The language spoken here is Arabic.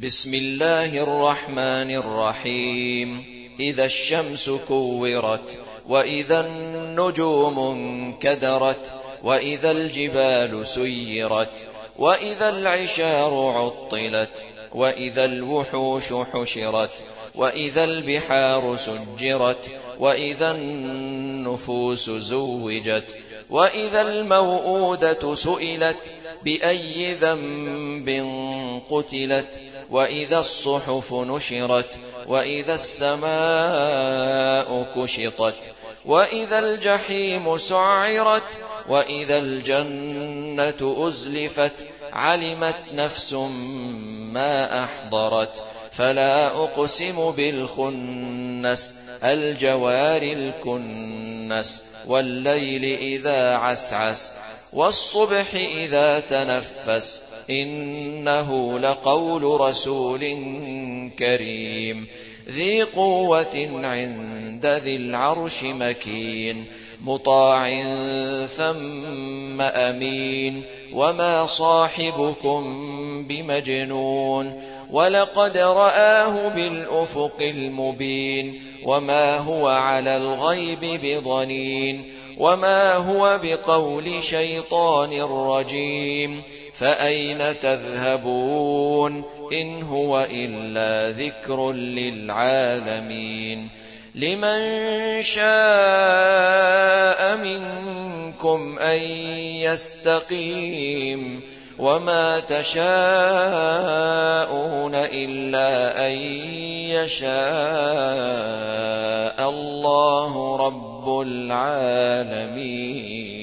بسم الله الرحمن الرحيم. إذا الشمس كورت، وإذا النجوم انكدرت، وإذا الجبال سيرت، وإذا العشار عطلت، وإذا الوحوش حشرت، وإذا البحار سجرت، وإذا النفوس زوجت، وإذا الموءودة سئلت بأي ذنب قتلت، وإذا الصحف نشرت، وإذا السماء كشطت، وإذا الجحيم سعرت، وإذا الجنة أزلفت، علمت نفس ما أحضرت. فلا أقسم بالخنس، الجوار الكنس، والليل إذا عسعس، والصبح إذا تنفس، إنه لقول رسول كريم ذي قوة عند ذي العرش مكين، مطاع ثم أمين، وما صاحبكم بمجنون، ولقد رآه بالأفق المبين، وما هو على الغيب بضنين، وما هو بقول شيطان رجيم. فأين تذهبون؟ إن هو إلا ذكر للعالمين. لمن شاء منكم أن يستقيم، وما تشاءون إلا أن يشاء الله رب العالمين.